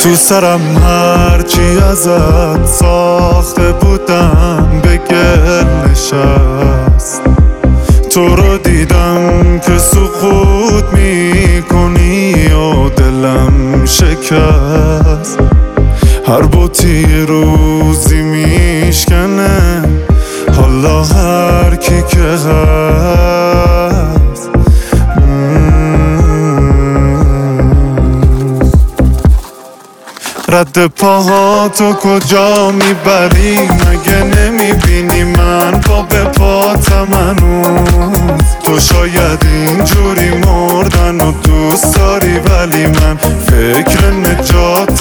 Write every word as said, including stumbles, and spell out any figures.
تو سرم هرچی ازت ساخته بودم به گل نشست. تو رو دیدم که سقوط میکنی و دلم شکست. هر بوتی روزی میشکنه حالا هر کی که هست. رد پاهاتو کجا میبری؟ مگه نمیبینی من پا به پاتم هنوز؟ تو شاید اینجوری مردن و دوست داری، ولی من فکر نجات